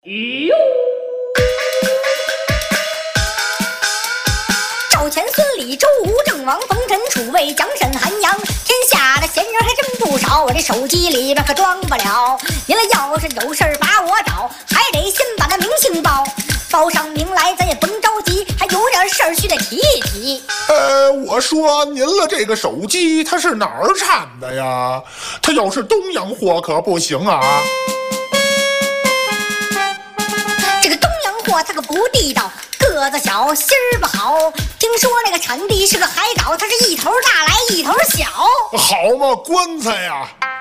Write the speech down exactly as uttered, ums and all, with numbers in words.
咦呦！ 赵钱孙李周吴郑王冯陈楚魏蒋沈韩杨，天下的闲人还真不少，我这手机里边可装不了。您来要是有事儿把我找，还得先把那名姓报，报上名来咱也甭着急，还有点事儿须得提一提。 呃，我说您了，这个手机它是哪儿产的呀？它要是东洋货可不行啊。 这个东洋货它可不地道，个子小，心儿不好。听说那个产地是个海岛，它是一头大来一头小。 好嘛，棺材呀！